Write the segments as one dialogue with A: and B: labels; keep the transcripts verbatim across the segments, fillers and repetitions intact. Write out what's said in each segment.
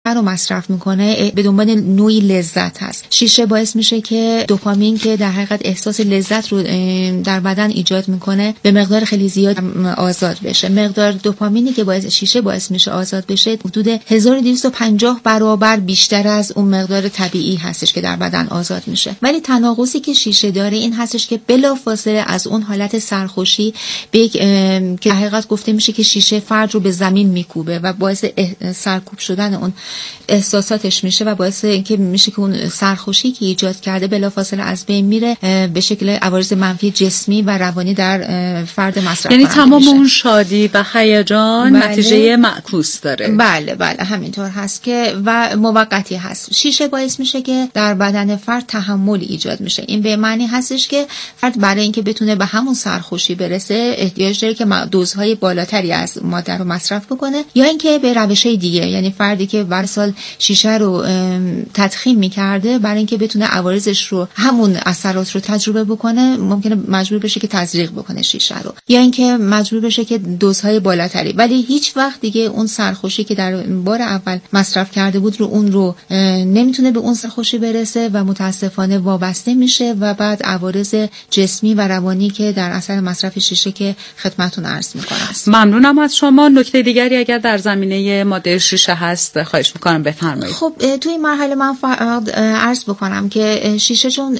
A: رو مصرف میکنه به دنبال نوعی لذت هست. شیشه باعث میشه که دوپامین که در حقیقت احساس لذت رو در بدن ایجاد میکنه به مقدار خیلی زیاد آزاد بشه. مقدار دوپامینی که باعث شیشه باعث میشه آزاد بشه حدود هزار و دویست و پنجاه برابر بیشتر از اون مقدار طبیعی هستش که در بدن آزاد میشه. ولی تناقضی که شیشه داره این هستش که بلافاصله از اون حالت سرخوشی به یک که در حقیقت گفته میشه که شیشه فرد رو به زمین میکوبه و باعث سرکوب شدن اون احساساتش میشه و باعث اینکه میشه که اون سرخوشی که ایجاد کرده بلافاصله از بین میره به شکل عوارض منفی جسمی و روانی در فرد مصرف.
B: یعنی تمام اون شادی و هیجان بله. نتیجه معکوس داره.
A: بله بله همینطور هست که و موقتی هست. شیشه باعث میشه که در بدن فرد تحمل ایجاد میشه. این به معنی هستش که فرد برای اینکه بتونه به همون سرخوشی برسه احتیاج داره که دوزهای بالاتری از ماده رو مصرف بکنه یا اینکه به روش‌های دیگه، یعنی فردی که هر سال شیشه رو تدخین میکرده برای اینکه بتونه عوارضش رو همون اثرات رو تجربه بکنه ممکنه مجبور بشه که تزریق بکنه شیشه رو یا اینکه مجبور بشه که دوزهای بالاتری، ولی هیچ وقت دیگه اون سرخوشی که در بار اول مصرف کرده بود رو اون رو نمیتونه به اون سرخوشی برسه و متاسفانه وابسته میشه و بعد عوارض جسمی و روانی که در اثر مصرف شیشه که خدمتتون عرض میکنم.
B: ممنونم از شما. نکته دیگری اگر در زمینه ماده شیشه هست خواهش میکنم بفرمایید.
A: خب توی این مرحله من فقط عرض بکنم که شیشه چون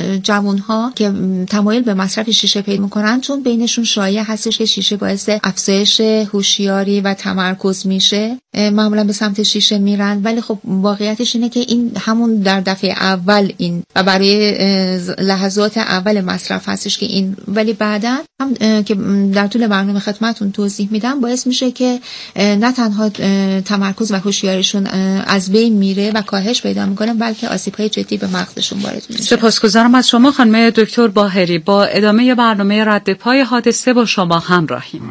A: جوانها که تمایل به مصرف شیشه پیدا میکنن چون بینشون شایع هستش که شیشه باعث افزایش هوشیاری و تمرکز میشه معمولا به سمت شیشه میرن، ولی خب واقعیتش اینه که این همون در دفعه اول این و برای لحظات اول مصرف هستش که این، ولی بعدا هم که در طول برنامه خدمتتون توضیح میدم باعث میشه که نه تنها تمرکز و هوشیاریشون از بین میره و کاهش پیدا میکنه بلکه آسیب‌های جدی به مغزشون وارد میشه.
B: سپاسگزارم از شما خانم دکتر باهری. با ادامه برنامه رد پای حادثه با شما همراهیم.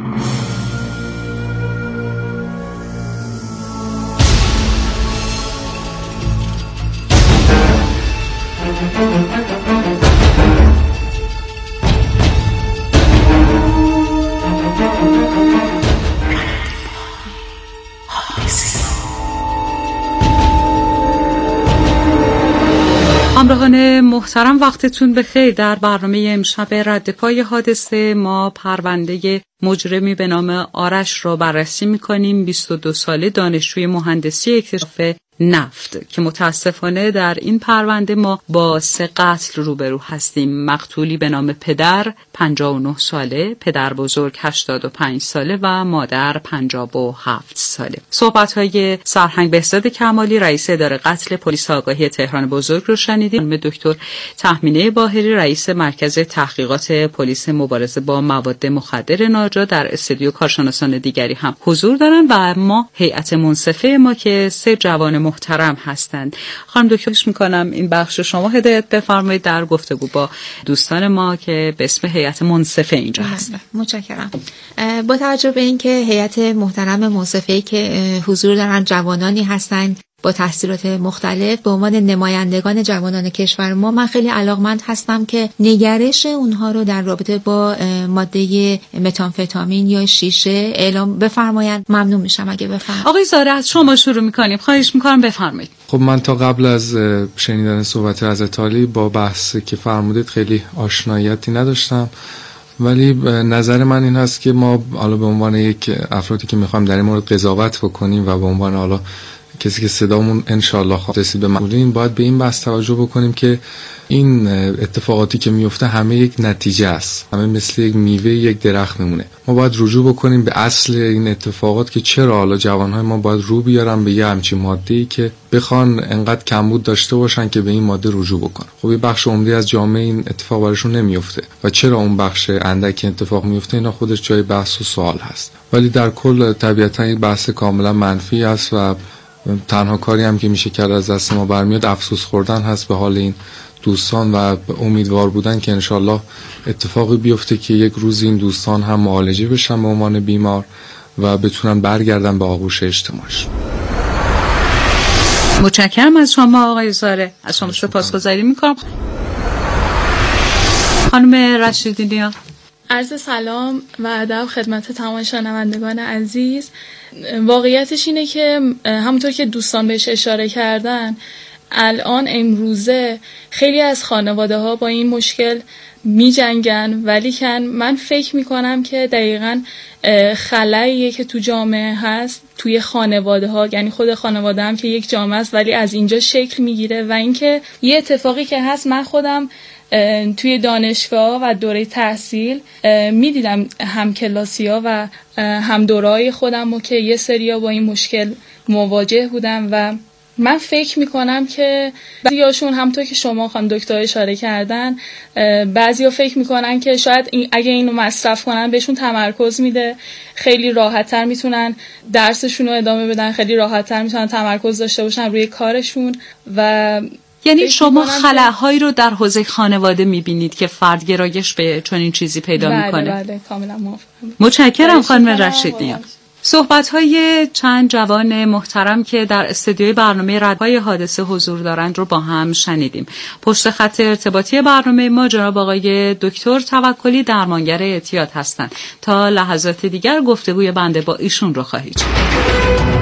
B: همراهان محترم وقتتون بخیر. در برنامه امشب رد پای حادثه ما پرونده مجرمی به نام آرش را بررسی می‌کنیم. بیست و دو ساله دانشجوی مهندسی اکتشاف نفت که متاسفانه در این پرونده ما با سه قتل روبرو هستیم. مقتولی به نام پدر پنجاه و نه ساله، پدر بزرگ هشتاد و پنج ساله و مادر پنجاه و هفت ساله. صحبت‌های سرهنگ بهزاد کمالی رئیس اداره قتل پلیس آگاهی تهران بزرگ رو شنیدیم. خانم دکتر تهمینه باهری رئیس مرکز تحقیقات پلیس مبارزه با مواد مخدر ناجا در استودیو کارشناسان دیگری هم حضور دارن و ما هیئت منصفه ما که سه جوان محترم هستند. خانم دکترش میکنم این بخش شما هدایت بفرمایید در گفتگو با دوستان ما که به اسم هیئت منصفه اینجا هستند.
A: متشکرم. با توجه به اینکه هیئت محترم منصفه که حضور دارن جوانانی هستند با تحصیلات مختلف به عنوان نمایندگان جوانان کشور ما، من خیلی علاقمند هستم که نگرش اونها رو در رابطه با ماده متامفتامین یا شیشه اعلام بفرمایند. ممنون میشم اگه بفرمایید.
B: آقای زاره از شما شروع میکنیم. خواهش میکنم بفرمایید.
C: خب من تا قبل از شنیدن صحبت حضرت عالی با بحث که فرمودید خیلی آشناییتی نداشتم، ولی نظر من این هست که ما حالا به عنوان یک افرادی که میخوایم در این مورد قضاوت بکنیم و به عنوان حالا کسی که صدامون انشالله خواهد رسید به مسئولین باید به این بحث توجه بکنیم که این اتفاقاتی که میفته همه یک نتیجه است، همه مثل یک میوه یک درخت میمونه. ما باید رجوع بکنیم به اصل این اتفاقات که چرا حالا جوانهای ما باید رو بیارن به یه همچین ماده‌ای که بخوان انقدر کمبود داشته باشن که به این ماده رجوع بکنن. خب یه بخش عمده از جامعه این اتفاق براشون نمیفته و چرا اون بخش اندکی اتفاق میفته اینا خودش جای بحث و سوال هست، ولی در کل طبیعتا این بحث کاملا منفی است و تنها کاری هم که میشه کرد از دست ما برمیاد افسوس خوردن هست به حال این دوستان و امیدوار بودن که انشالله اتفاقی بیفته که یک روز این دوستان هم معالجه بشن به عنوان بیمار و بتونن برگردن به آغوش اجتماعشون.
B: متشکرم از شما آقای زاره. از شما سپاسگزاری میکنم. خانم رشیدی نیا.
D: عرض سلام و ادب خدمت تمام شنوندگان عزیز. واقعیتش اینه که همونطور که دوستان بهش اشاره کردن، الان امروزه خیلی از خانواده ها با این مشکل می جنگن، ولی کن من فکر می کنم که دقیقاً خلاییه که تو جامعه هست توی خانواده ها، یعنی خود خانواده هم که یک جامعه است ولی از اینجا شکل می گیره. و اینکه یه اتفاقی که هست، من خودم توی دانشگاه و دوره تحصیل می دیدم هم کلاسی ها و هم دوره‌های خودم و که یه سریا با این مشکل مواجه بودم و من فکر میکنم که بعضیاشون همونطور که شما خانم دکتر اشاره کردن، بعضیا فکر میکنن که شاید این اگه اینو مصرف کنن بهشون تمرکز میده، خیلی راحت‌تر میتونن درسشون رو ادامه بدن، خیلی راحت‌تر میتونن تمرکز داشته باشن روی کارشون. و
B: یعنی شما خلاهایی رو در حوزه خانواده میبینید که فرد گرایش به چنین چیزی پیدا
D: بله
B: میکنه؟
D: بله بله کاملا موافقم.
B: متشکرم خانم رشیدیان. صحبت‌های چند جوان محترم که در استودیوی برنامه ردپای حادثه حضور دارند رو با هم شنیدیم. پشت خط ارتباطی برنامه ما جناب آقای دکتر توکلی درمانگر اعتیاد هستند. تا لحظات دیگر گفتگوی بنده با ایشون رو خواهید شنید.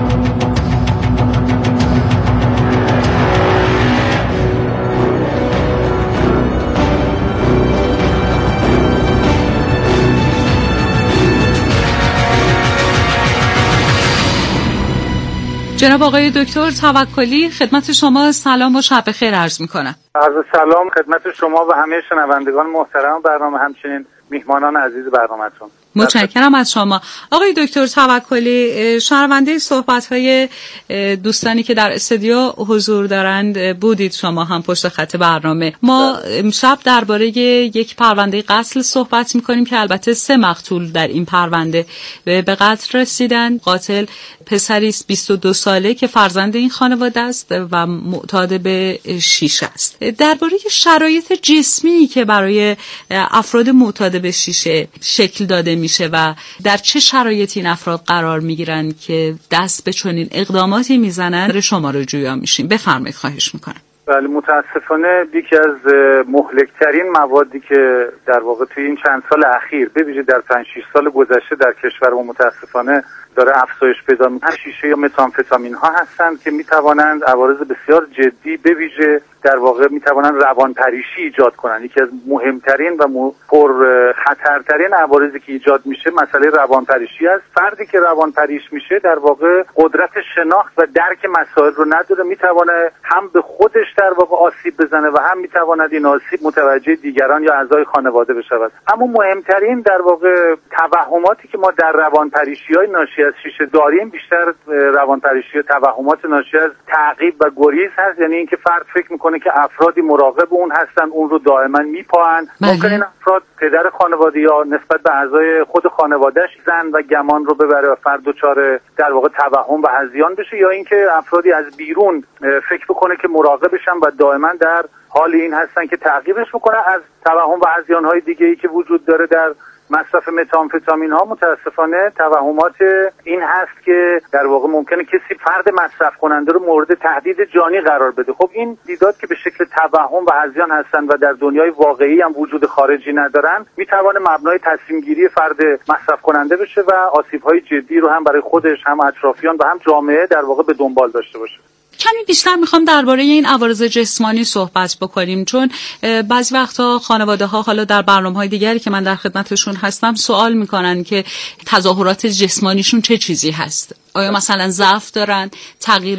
B: جناب آقای دکتر توکلی، خدمت شما سلام و شب بخیر عرض میکنم.
E: عرض سلام خدمت شما و همه شنوندگان محترم برنامه، همچنین میهمانان عزیز برنامه‌تون.
B: متشکرم از شما. آقای دکتر توکلی، شنونده صحبت‌های دوستانی که در استودیو حضور دارند بودید، شما هم پشت خط برنامه. ما امشب درباره یک پرونده قتل صحبت می‌کنیم که البته سه مقتول در این پرونده به قتل رسیدن. قاتل پسری است بیست و دو ساله که فرزند این خانواده است و معتاد به شیشه است. درباره شرایط جسمی که برای افراد معتاد به شیشه شکل داده میشه و در چه شرایطی این افراد قرار میگیرن که دست به چنین اقداماتی میزنن، شما رو جویا میشیم. بفرمایید، خواهش میکنم.
E: بله، متاسفانه یکی از مهلکترین موادی که در واقع توی این چند سال اخیر، به ویژه در پنج شش سال گذشته در کشور ما متاسفانه داره افزایش پیدا میکنه، شیشه یا متامفتامین ها هستند که میتوانند عوارض بسیار جدی، به ویژه در واقع میتوانند روانپریشی ایجاد کنند. یکی از مهمترین و پر خطرترین عوارضی که ایجاد میشه مسئله روانپریشی است. فردی که روانپریش میشه در واقع قدرت شناخت و درک مسائل رو نداره، میتونه هم به خودش در واقع آسیب بزنه و هم میتواند این آسیب متوجه دیگران یا اعضای خانواده بشود. اما مهمترین در واقع توهماتی که ما در روانپریشی‌های ناشی از شیشه داریم بیشتر روانپریشی و توهمات ناشی از تعقیب و گریز هست. یعنی اینکه فرد فکر میکنه که افرادی مراقب اون هستن، اون رو دائما میپاهن. ممکن این افراد پدر خانواده یا نسبت به اعضای خود خانوادهش زن و گمان رو ببره و فرد دچار در واقع توهم و هذیان بشه، یا اینکه افرادی از بیرون فکر بکنه که مراقبشن و دائما در حال این هستن که تعقیبش بکنن. از توهم و هذیان‌های دیگه‌ای که وجود داره در مصرف متامفتامین ها متاسفانه توهمات این هست که در واقع ممکنه کسی فرد مصرف کننده رو مورد تهدید جانی قرار بده. خب این دیدات که به شکل توهم و هذیان هستن و در دنیای واقعی هم وجود خارجی ندارن، میتوانه مبنای تصمیم گیری فرد مصرف کننده بشه و آسیب های جدی رو هم برای خودش، هم اطرافیان و هم جامعه در واقع به دنبال داشته باشه.
B: کمی بیشتر میخوام درباره این عوارض جسمانی صحبت بکنیم، چون بعضی وقتا خانواده ها حالا در برنامه‌های دیگری که من در خدمتشون هستم سوال میکنن که تظاهرات جسمانیشون چه چیزی هست. آیا مثلا ضعف دارن، تغییر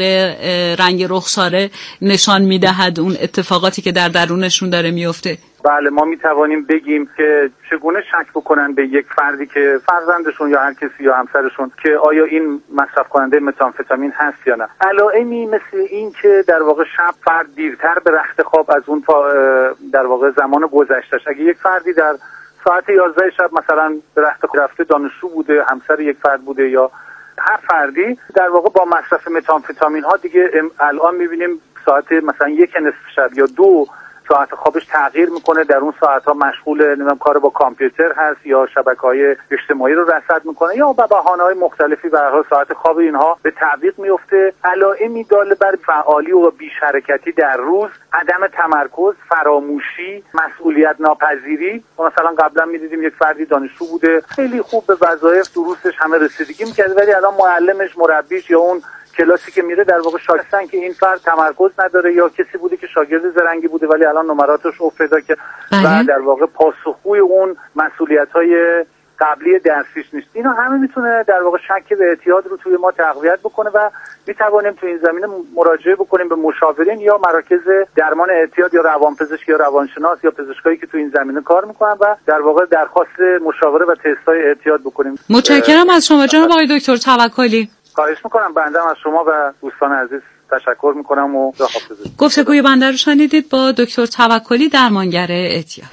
B: رنگ رخساره نشان میدهد اون اتفاقاتی که در درونشون داره میفته؟
E: بله، ما می توانیم بگیم که چگونه شک بکنن به یک فردی که فرزندشون یا هر کسی یا همسرشون که آیا این مصرف کننده متامفتامین هست یا نه. علائمی مثل این که در واقع شب فرد دیرتر به رخت خواب از اون در واقع زمان گذشتهش، اگه یک فردی در ساعت یازده شب مثلا به رخت خواب رفته، دانشجو بوده، همسر یک فرد بوده یا هر فردی، در واقع با مصرف متامفتامین ها دیگه الان می‌بینیم ساعت مثلا یک نصف شب یا دو ساعت خوابش تغییر میکنه، در اون ساعت‌ها مشغول نمیدونم کار با کامپیوتر هست یا شبکه‌های اجتماعی رو رصد میکنه یا به بهانه‌های مختلفی به هر حال ساعت خواب اینها به تعویق میفته. علائمی داله بر فعالی و بیش حرکتی در روز، عدم تمرکز، فراموشی، مسئولیت ناپذیری. مثلا قبلا می‌دیدیم یک فردی دانشجو بوده، خیلی خوب به وظایف دروسش همه رسیدگی می‌کرد، ولی الان معلمش، مربیش یا اون کلاسی که میره در واقع شاکستن که این فرد تمرکز نداره، یا کسی بوده که شاگرد زرنگی بوده ولی الان نمراتش افت پیدا کرد و در واقع پاسخگوی اون مسئولیت‌های قبلی درسیش نیست. اینا همه میتونه در واقع شک به اعتیاد رو توی ما تقویت بکنه و میتوانیم توی این زمینه مراجعه بکنیم به مشاورین یا مراکز درمان اعتیاد یا روانپزشک یا روانشناس یا پزشکایی که توی این زمینه کار میکنن و در واقع درخواست مشاوره و تست‌های اعتیاد بکنیم.
B: متشکرم از شما جناب آقای دکتر توکلی.
E: خواهش میکنم. بنده از شما و دوستان عزیز تشکر میکنم و خداحافظ.
B: گفتگوی بنده رو شنیدید با دکتر توکلی، درمانگر اعتیاد.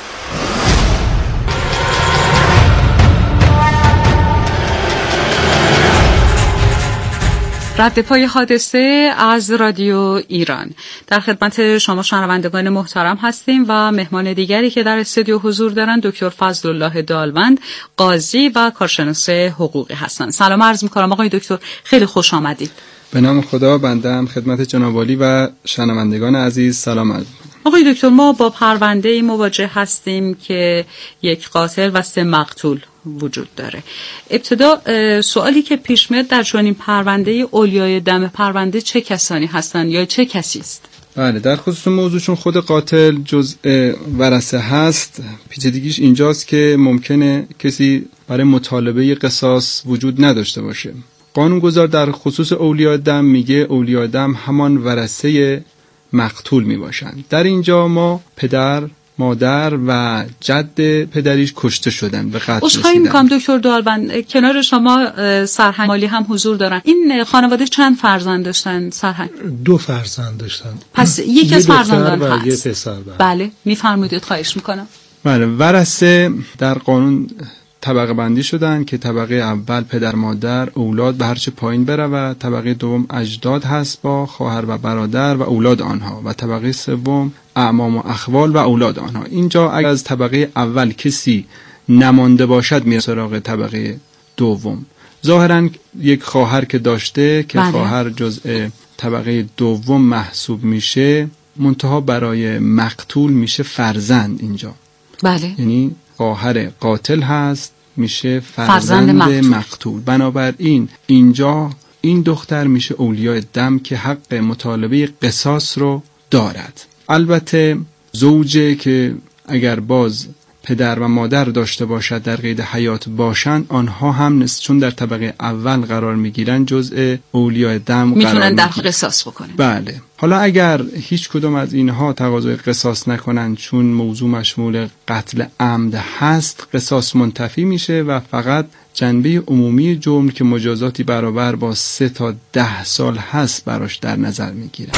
B: رد پای حادثه از رادیو ایران. در خدمت شما شنوندگان محترم هستیم و مهمان دیگری که در استودیو حضور دارند دکتر فضل الله دالوند، قاضی و کارشناس حقوقی هستند. سلام عرض می‌کنم آقای دکتر، خیلی خوش آمدید.
F: به نام خدا، بنده هم خدمت جناب عالی و شنوندگان عزیز سلام عرض می‌کنم.
B: آقای دکتر، ما با پرونده‌ای مواجه هستیم که یک قاتل و سه مقتول وجود داره. ابتدا سوالی که پیش میاد در چنین پرونده، اولیای دم پرونده چه کسانی هستند یا چه کسی است؟
F: بله، در خصوص موضوع چون خود قاتل جزء ورثه هست، پیچیدگیش اینجاست که ممکنه کسی برای مطالبه قصاص وجود نداشته باشه. قانونگذار در خصوص اولیای دم میگه اولیای دم همان ورثه مقتول میباشند. در اینجا ما پدر، مادر و جد پدریش کشته شدن، به قتل رسیدن.
B: عذرخواهی میکنم دکتر دالوند، کنار شما سرهنگ مالی هم حضور دارن. این خانواده چند فرزند داشتن سرهنگ؟
G: دو فرزند داشتن.
B: پس یکی از فرزندان
G: و
B: هست.
G: یه پسر. بله,
B: بله. میفرمایید، خواهش میکنم.
F: بله، ورثه در قانون طبقه بندی شدن که طبقه اول پدر مادر اولاد به هرچه پایین بره و طبقه دوم اجداد هست با خواهر و برادر و اولاد آنها و طبقه سوم اعمام و اخوال و اولاد آنها. اینجا اگر از طبقه اول کسی نمانده باشد میره سراغ طبقه دوم. ظاهرا یک خواهر که داشته که بله. خواهر جزء طبقه دوم محسوب میشه، منتها برای مقتول میشه فرزند اینجا.
B: بله.
F: یعنی خواهر قاتل هست میشه فرزند, فرزند مقتول. مقتول. بنابراین اینجا این دختر میشه اولیای دم که حق مطالبه قصاص رو دارد. البته زوجه که اگر باز پدر و مادر داشته باشد در قید حیات باشند، آنها هم نست چون در طبقه اول قرار میگیرن جزء اولیای دم
B: میتونن در قصاص بکنن.
F: بله. حالا اگر هیچ کدوم از اینها تقاضای قصاص نکنن چون موضوع مشمول قتل عمد هست، قصاص منتفی میشه و فقط جنبه عمومی جرم که مجازاتی برابر با سه تا ده سال هست براش در نظر میگیرن.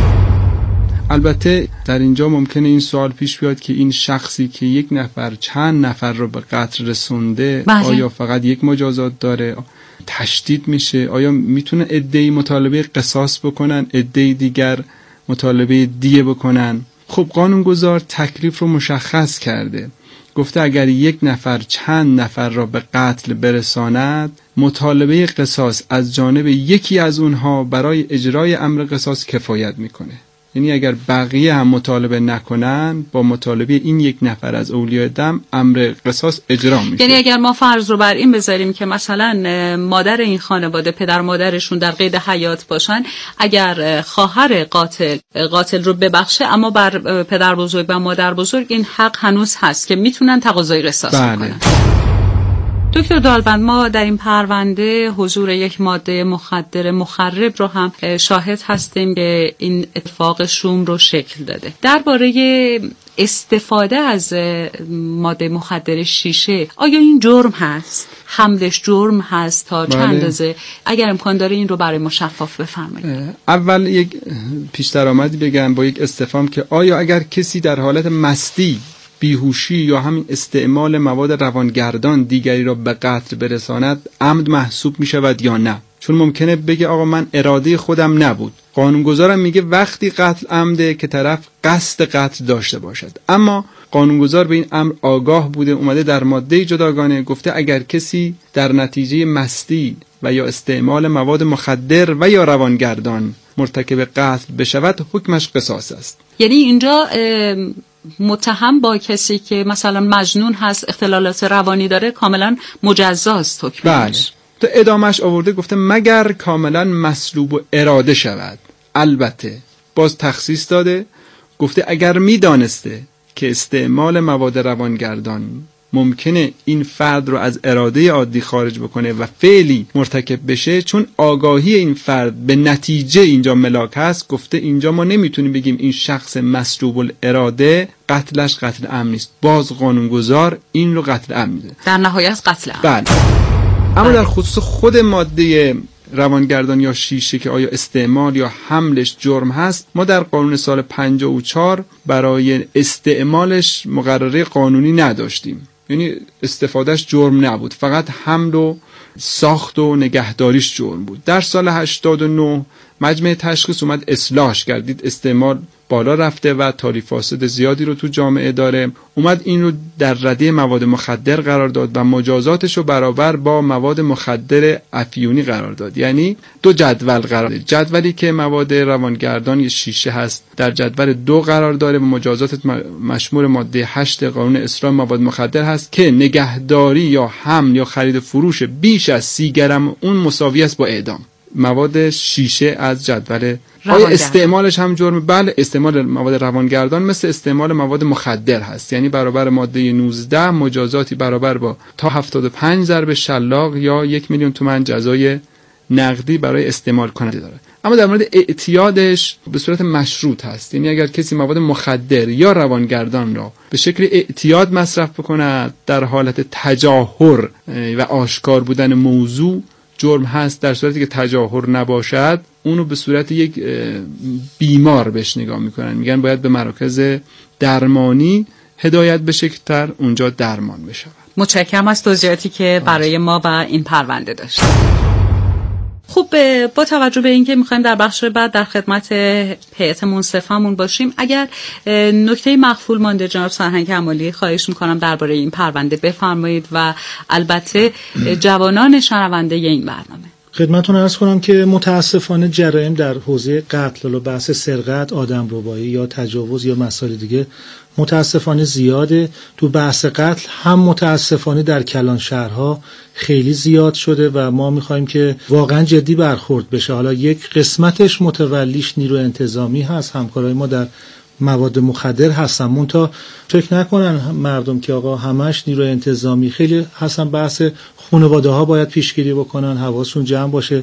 F: البته در اینجا ممکنه این سوال پیش بیاد که این شخصی که یک نفر چند نفر رو به قتل رسونده بله. آیا فقط یک مجازات داره؟ تشدید میشه؟ آیا میتونه عده‌ای مطالبه قصاص بکنن، عده‌ای دیگر مطالبه دیه بکنن؟ خب قانونگذار تکلیف رو مشخص کرده، گفته اگر یک نفر چند نفر را به قتل برساند، مطالبه قصاص از جانب یکی از اونها برای اجرای امر قصاص کفایت میکنه. یعنی اگر بقیه هم مطالبه نکنن، با مطالبه این یک نفر از اولیای دم امر قصاص اجرا میشه.
B: یعنی اگر ما فرض رو بر این بذاریم که مثلا مادر این خانواده، پدر مادرشون در قید حیات باشن، اگر خواهر قاتل قاتل رو ببخشه، اما بر پدر بزرگ و مادر بزرگ این حق هنوز هست که میتونن تقاضای قصاص
F: بله.
B: بکنن. دکتر دالوند، ما در این پرونده حضور یک ماده مخدر مخرب رو هم شاهد هستیم که این اتفاق شوم رو شکل داده. درباره استفاده از ماده مخدر شیشه، آیا این جرم هست؟ حملش جرم هست تا چه اندازه؟ اگر امکان داره این رو برای ما شفاف بفرمایید.
F: اول یک پیش درآمدی بگم با یک استفهام که آیا اگر کسی در حالت مستی، بیهوشی یا همین استعمال مواد روانگردان دیگری را به قتل برساند، عمد محسوب می شود یا نه؟ چون ممکنه بگه آقا من اراده خودم نبود. قانونگذارم میگه وقتی قتل عمده که طرف قصد قتل داشته باشد. اما قانونگذار به این امر آگاه بوده، اومده در ماده جداگانه گفته اگر کسی در نتیجه مستی و یا استعمال مواد مخدر و یا روانگردان مرتکب قتل بشود حکمش قصاص است.
B: یعنی اینجا متهم با کسی که مثلا مجنون هست، اختلالات روانی داره، کاملا مجزاست حکمش.
F: بله. تو ادامش آورده گفته مگر کاملا مسلوب و اراده شود. البته باز تخصیص داده، گفته اگر میدانسته که استعمال مواد روانگردان ممکنه این فرد رو از اراده عادی خارج بکنه و فعلی مرتکب بشه، چون آگاهی این فرد به نتیجه اینجا ملاک هست، گفته اینجا ما نمیتونیم بگیم این شخص مسلوب الاراده قتلش قتل عمد نیست. باز قانونگذار این رو قتل عمد میده،
B: در نهایت قتل عمد.
F: بله. اما در خصوص خود ماده روانگردان یا شیشه که آیا استعمال یا حملش جرم هست، ما در قانون سال پنجاه و چهار برای استعمالش مقرره قانونی نداشتیم، یعنی استفادهش جرم نبود، فقط حمل و ساخت و نگهداریش جرم بود. در سال هشتاد و نه مجمع تشخیص اومد اصلاحش کردید، استعمال بالا رفته و تاریک فاسد زیادی رو تو جامعه داره، اومد این رو در رده مواد مخدر قرار داد و مجازاتش رو برابر با مواد مخدر افیونی قرار داد. یعنی دو جدول قرار داد، جدولی که مواد روانگردان یه شیشه هست در جدول دو قرار داره و مجازات مشمول ماده هشت قانون اصلاح مواد مخدر هست که نگهداری یا حمل یا خرید فروش بیش از سی گرم اون مساوی است با اعدام. مواد شیشه از جدول آیا استعمالش هم جرم؟ بله، استعمال مواد روانگردان مثل استعمال مواد مخدر هست، یعنی برابر ماده نوزده مجازاتی برابر با تا هفتاد و پنج ضرب شلاق یا یک میلیون تومان جزای نقدی برای استعمال کننده داره. اما در مورد اعتیادش به صورت مشروط هست، یعنی اگر کسی مواد مخدر یا روانگردان را به شکل اعتیاد مصرف بکند در حالت تجاهر و آشکار بودن موضوع جرم هست. در صورتی که تجاهر نباشد اونو به صورت یک بیمار بهش نگاه میکنن، میگن باید به مراکز درمانی هدایت بشه که تر اونجا درمان بشه.
B: متشکرم از توضیحاتی که برای ما و این پرونده داشت. خب با توجه به اینکه میخوایم در بخش بعد در خدمت هیئت منصفمون باشیم، اگر نکته مخفول مانده جناب سرهنگ کمالی خواهش میکنم درباره این پرونده بفرمایید و البته جوانان شنونده این برنامه.
G: خدمتتون عرض کنم که متاسفانه جرایم در حوزه قتل و بحث سرقت، آدمربایی یا تجاوز یا مسائل دیگه متاسفانه زیاده. تو بحث قتل هم متاسفانه در کلان شهرها خیلی زیاد شده و ما میخوایم که واقعا جدی برخورد بشه. حالا یک قسمتش متولیش نیرو انتظامی هست، همکارای ما در مواد مخدر هستن، منتها فکر نکنن مردم که آقا همش نیرو انتظامی، خیلی هستن بحث خانواده ها باید پیشگیری بکنن، حواسشون جمع باشه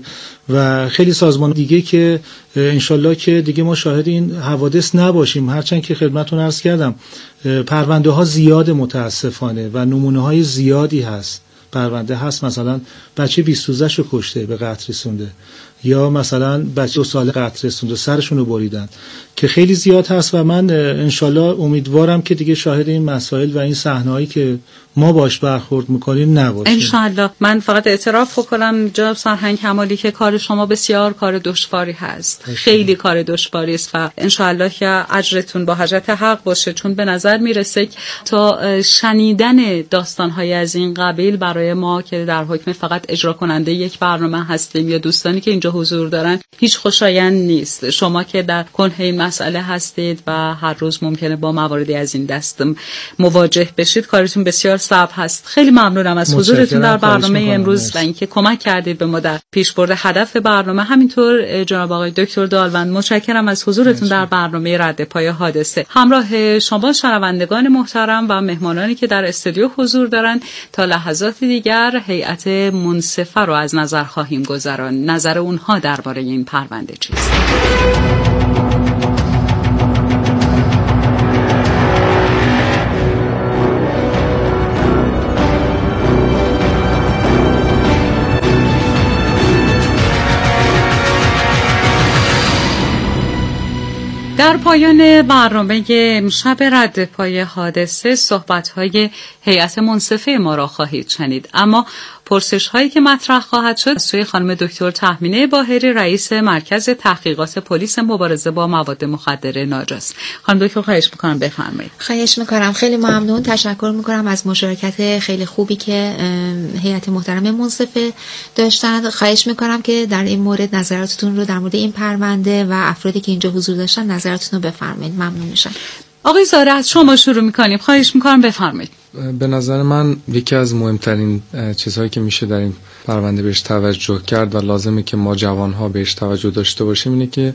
G: و خیلی سازمان دیگه که انشالله که دیگه ما شاهد این حوادث نباشیم. هرچند که خدمتتون عرض کردم پرونده ها زیاد متاسفانه و نمونه های زیادی هست. پرونده هست مثلا بچه بیست روزش رو کشته به قتل رسونده، یا مثلا بچه دو ساله قتل رسونده سرشون رو بریدن، که خیلی زیاد هست و من انشالله امیدوارم که دیگه شاهد این مسائل و این صحنه‌هایی که ما باش برخورد میکنیم نباشیم
B: انشالله. من فقط اعتراف بکنم جناب سرهنگ کمالی که کار شما بسیار کار دشواری هست، خیلی کار دشواری است و انشالله که اجرتون با حضرت حق باشه، چون به نظر میرسه تا شنیدن داستان‌های از این قبیل برای ما که در حکم فقط اجرا کننده یک برنامه هستیم یا دوستانی که اینجا حضور دارن هیچ خوشایند نیست. شما که در کنه این مسئله هستید و هر روز ممکنه با مواردی از این دست مواجه بشید، کارتون بسیار صعب هست. خیلی ممنونم از حضورتون در برنامه امروز و اینکه کمک کردید به ما در پیشبرد هدف برنامه. همینطور جناب آقای دکتر دالوند متشکرم از حضورتون در برنامه رد پای حادثه. همراه شما شنوندگان محترم و مهمانانی که در استودیو حضور دارن تا لحظات دیگر هیئت منصفه رو از نظر خواهیم گذران. نظر اونها درباره این پرونده چیست؟ در پایان برنامه امشب رد پای حادثه صحبت‌های هیئت منصفه ما را خواهید شنید، اما پرسش هایی که مطرح خواهد شد سوی خانم دکتر تهمینه باهری، رئیس مرکز تحقیقات پلیس مبارزه با مواد مخدر ناجاست. خانم دکتر خواهش میکنم بفرمایید.
A: خواهش میکنم، خیلی ممنون، تشکر میکنم از مشارکت خیلی خوبی که هیئت محترم منصفه داشتن. خواهش میکنم که در این مورد نظراتتون رو در مورد این پرونده و افرادی که اینجا حضور داشتن نظراتتون رو بفرمایید. ممنون میشم.
B: آقای زاره از شما شروع میکنیم. خواهش میکنم بفرمایید.
C: به نظر من یکی از مهمترین چیزهایی که میشه در این پرونده بهش توجه کرد و لازمه که ما جوانها بهش توجه داشته باشیم اینه که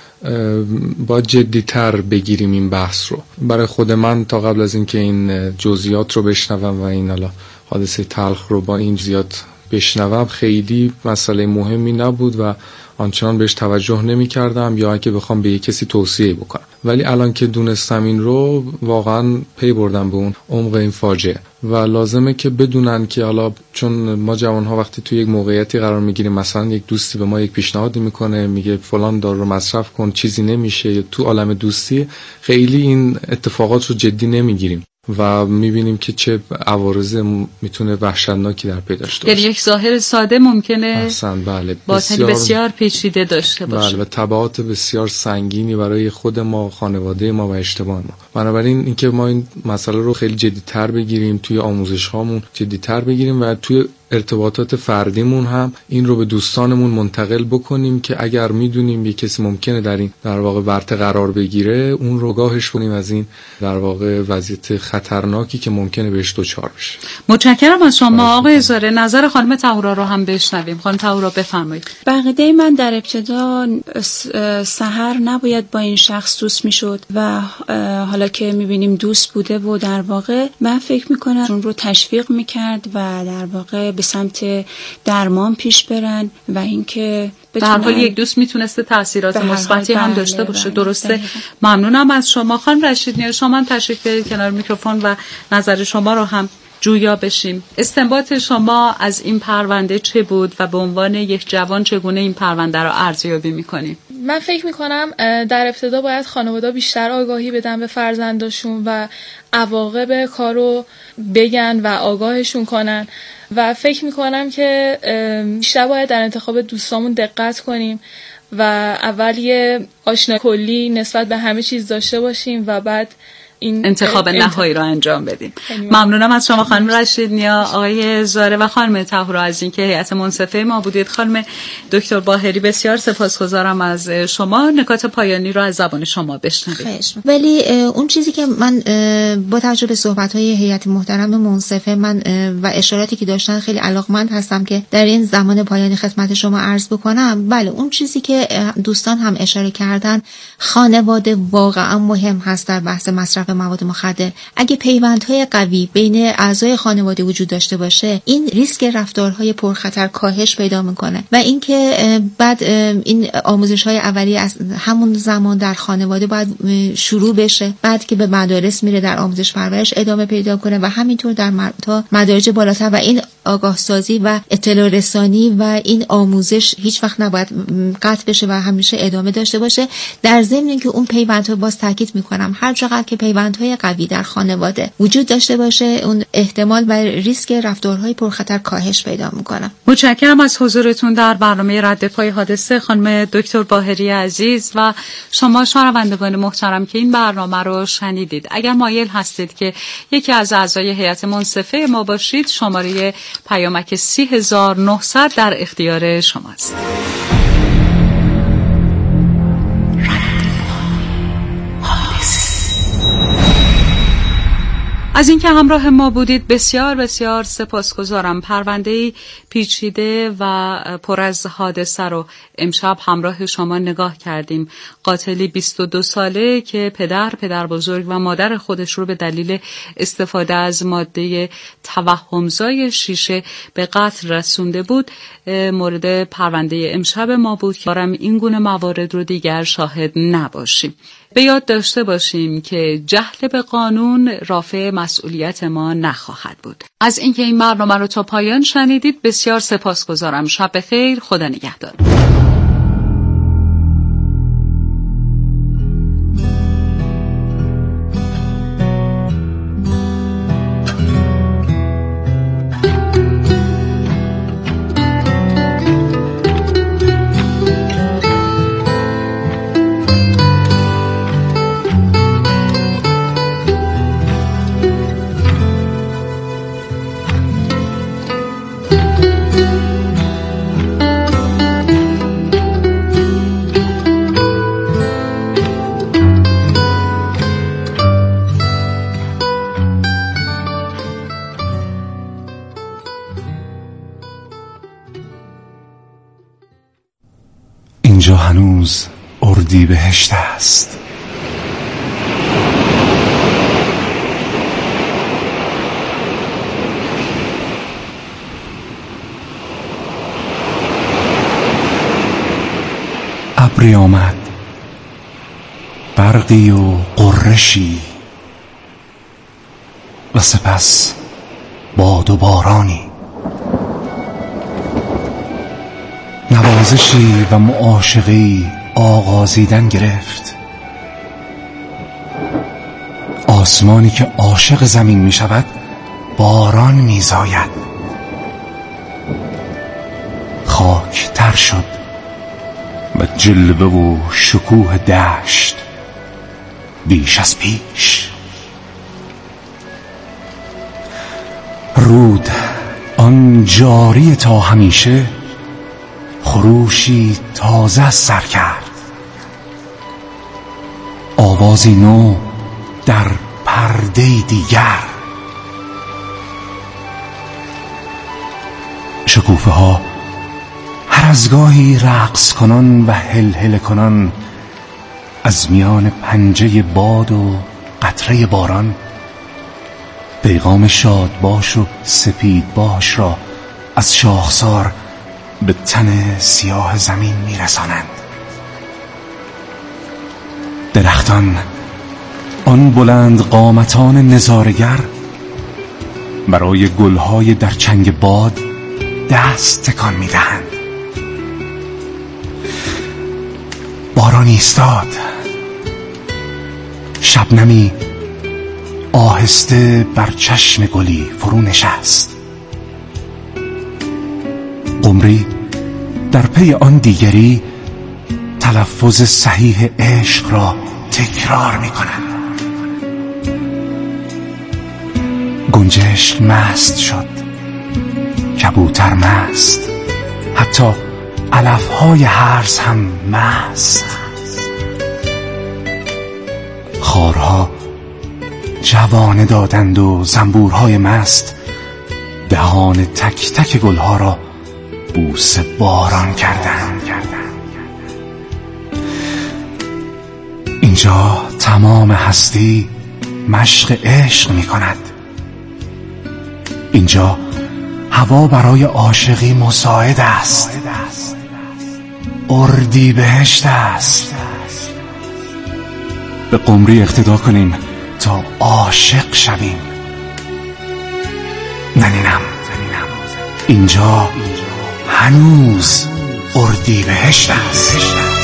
C: با جدی‌تر بگیریم این بحث رو. برای خود من تا قبل از اینکه این جزئیات رو بشنوم و این حالا حادثه تلخ رو با این جزئیات بشنوم خیلی مسئله مهمی نبود و آنچنان بهش توجه نمی کردم یا اگه بخوام به یک کسی توصیه بکنم، ولی الان که دونستم این رو واقعا پی بردم به اون عمق این فاجعه و لازمه که بدونن که حالا چون ما جوانها وقتی توی یک موقعیتی قرار میگیریم، مثلا یک دوستی به ما یک پیشنهادی میکنه میگه فلان دارو رو مصرف کن چیزی نمیشه، یا تو عالم دوستی خیلی این اتفاقات رو جدی نمیگیریم و میبینیم که چه عوارض میتونه وحشتناکی در پی داشته باشه.
B: یک ظاهر ساده ممکنه
C: احسن بله
B: باطنی بسیار, بسیار پیچیده داشته باشه.
C: بله و تبعات بسیار سنگینی برای خود ما، خانواده ما و اجتماع ما. بنابراین اینکه ما این مسئله رو خیلی جدی‌تر بگیریم، توی آموزش هامون جدی‌تر بگیریم و توی ارتباطات فردیمون هم این رو به دوستانمون منتقل بکنیم که اگر میدونیم یک کسی ممکنه در این در واقع ورطه قرار بگیره اون رو گاهش کنیم از این در واقع وضعیت خطرناکی که ممکنه بهش دچار بشه.
B: متشکرم از شما آقای زاره. نظر خانم طهورا رو هم بشنویم. خانم طهورا بفرمایید.
H: بقیده من در ابتدا سحر نباید با این شخص دوست میشد و حالا که میبینیم دوست بوده و در واقع من فکر میکنم اون رو تشویق میکرد و در واقع به سمت درمان پیش برن و اینکه
B: به هر حال یک دوست میتونسته تاثیرات مثبتی هم داشته باشه. بله درسته. دقیقا. ممنونم از شما. خانم رشید نیا شما هم تشریف بیارید کنار میکروفون و نظر شما رو هم جویا بشیم. استنباط شما از این پرونده چه بود و به عنوان یک جوان چگونه این پرونده رو ارزیابی میکنید؟
D: من فکر میکنم در ابتدا باید خانواده بیشتر آگاهی بدن به فرزنداشون و عواقب کارو بگن و آگاهشون کنن و فکر میکنم که بیشتر باید در انتخاب دوستامون دقت کنیم و اول یه آشنا کلی نسبت به همه چیز داشته باشیم و بعد این
B: انتخاب نهایی را انجام بدیم. ممنونم از شما خانم رشید نیا، آقای زاره و خانم طهورا از اینکه هیئت منصفه ما بودید. خانم دکتر باهری بسیار سپاسگزارم از شما. نکات پایانی را از زبان شما بشنویم.
A: ولی اون چیزی که من با توجه به صحبت‌های هیئت محترم منصفه من و اشاراتی که داشتن خیلی علاقمند هستم که در این زمان پایانی خدمت شما عرض بکنم. بله اون چیزی که دوستان هم اشاره کردن، خانواده واقعا مهم هست در بحث مصرف مواد مخدر. اگه پیوندهای قوی بین اعضای خانواده وجود داشته باشه، این ریسک رفتارهای پرخطر کاهش پیدا میکنه و اینکه بعد این آموزش‌های اولیه از همون زمان در خانواده باید شروع بشه، بعد که به مدارس میره در آموزش پرورش ادامه پیدا کنه و همینطور در تا مدارج بالاتر و این آگاه سازی و اطلاع رسانی و این آموزش هیچ وقت نباید قطع بشه و همیشه ادامه داشته باشه. در ضمن اینکه اون پیوندها باز تاکید میکنم هر چقدر که پیوندهای قوی در خانواده وجود داشته باشه اون احتمال و ریسک رفتارهای پرخطر کاهش پیدا میکنه.
B: متشکرم از حضورتون در برنامه رد پای حادثه خانم دکتر باهری عزیز و شما شنوندگان محترم که این برنامه رو شنیدید. اگر مایل هستید که یکی از اعضای هیئت منصفه ما باشید، شماره پیامک سی هزار و نهصد در اختیار شماست. از اینکه همراه ما بودید بسیار بسیار سپاسگزارم. پرونده پیچیده و پر از حادثه رو امشب همراه شما نگاه کردیم. قاتلی بیست و دو ساله که پدر، پدر بزرگ و مادر خودش رو به دلیل استفاده از ماده توهمزای شیشه به قتل رسونده بود مورد پرونده امشب ما بود که دارم این گونه موارد رو دیگر شاهد نباشیم. به یاد داشته باشیم که جهل به قانون رافع مسئولیت ما نخواهد بود. از اینکه این برنامه رو تا پایان شنیدید بسیار سپاسگزارم. شب بخیر. خدا نگهدار.
I: اردیبهشت است. ابری آمد، برقی و قرشی، و سپس باد و بارانی، نوازشی و معاشقی آغازیدن گرفت. آسمانی که عاشق زمین می شود باران می زاید. خاک تر شد و جلوه و شکوه دشت بیش از پیش. رود آن جاری تا همیشه خروشی تازه سر کرد. آوازی نو در پرده دیگر. شکوفه ها هر از گاهی رقص کنان و هلهله کنان از میان پنجه باد و قطره باران پیغام شاد باش و سپید باش را از شاخسار به تن سیاه زمین میرسانند. درختان، آن بلند قامتان نظارگر، برای گلهای در چنگ باد دست تکان میدهند. باران ایستاد. شبنمی آهسته بر چشم گلی فرو نشست. قمری در پی آن دیگری تلفظ صحیح عشق را تکرار می کند. گنجشک مست شد، کبوتر مست، حتی علفهای هرز هم مست. خارها جوانه دادند و زنبورهای مست دهان تک تک گلها را بوسه باران کردند. اینجا تمام هستی مشق عشق می کند. اینجا هوا برای عاشقی مساعد است. اردیبهشت است. به قمری اقتدا کنیم تا عاشق شویم. ننینم، اینجا هنوز اردیبهشت است.